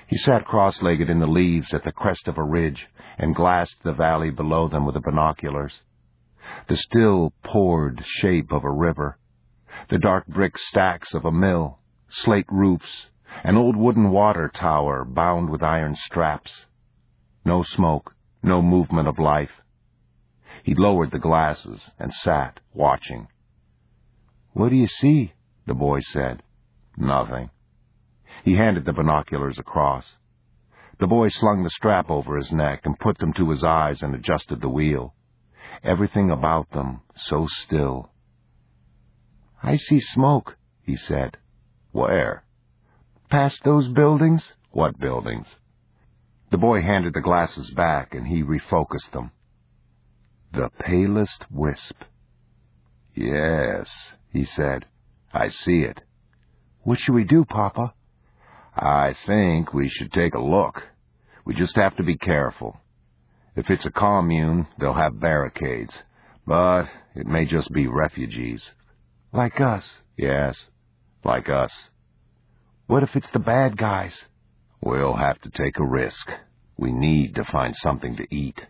He sat cross-legged in the leaves at the crest of a ridge and glassed the valley below them with the binoculars. The still poured shape of a river, the dark brick stacks of a mill, slate roofs, an old wooden water tower bound with iron straps. No smoke, no movement of life. He lowered the glasses and sat, watching. "What do you see?" the boy said. "Nothing." He handed the binoculars across. The boy slung the strap over his neck and put them to his eyes and adjusted the wheel. Everything about them so still. "I see smoke," he said. "Where?" "Past those buildings." "What buildings?" The boy handed the glasses back and he refocused them. "The palest wisp." "Yes," he said. "I see it." "What should we do, Papa?" "I think we should take a look. We just have to be careful. If it's a commune, they'll have barricades, but it may just be refugees." "Like us?" "Yes, like us." "What if it's the bad guys?" "We'll have to take a risk. We need to find something to eat."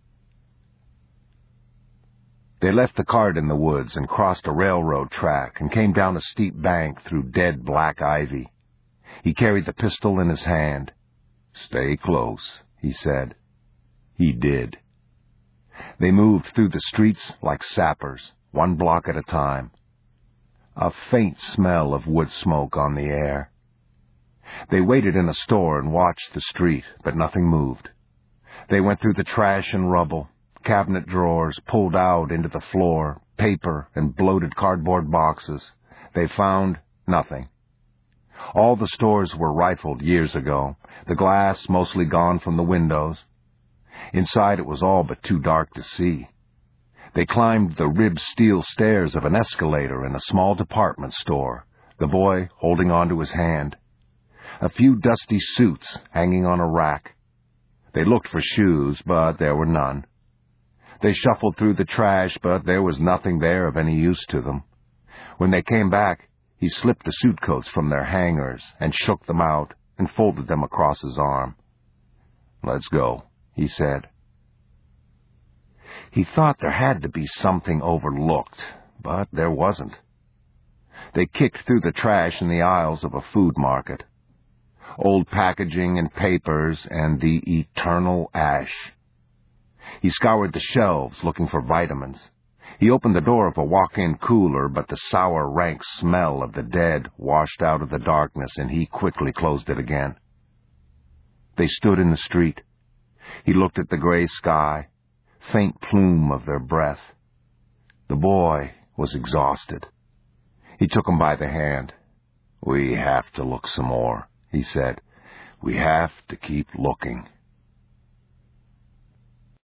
They left the cart in the woods and crossed a railroad track and came down a steep bank through dead black ivy. He carried the pistol in his hand. "Stay close," he said. He did. They moved through the streets like sappers, 1 block at a time. A faint smell of wood smoke on the air. They waited in a store and watched the street, but nothing moved. They went through the trash and rubble, cabinet drawers pulled out into the floor, paper and bloated cardboard boxes. They found nothing. All the stores were rifled years ago, the glass mostly gone from the windows. Inside it was all but too dark to see. They climbed the ribbed steel stairs of an escalator in a small department store, the boy holding onto his hand. A few dusty suits hanging on a rack. They looked for shoes, but there were none. They shuffled through the trash, but there was nothing there of any use to them. When they came back, he slipped the suit coats from their hangers and shook them out and folded them across his arm. "Let's go," he said. He thought there had to be something overlooked, but there wasn't. They kicked through the trash in the aisles of a food market. Old packaging and papers and the eternal ash. He scoured the shelves looking for vitamins. He opened the door of a walk-in cooler, but the sour, rank smell of the dead washed out of the darkness, and he quickly closed it again. They stood in the street. He looked at the gray sky, faint plume of their breath. The boy was exhausted. He took him by the hand. "We have to look some more," he said. "We have to keep looking."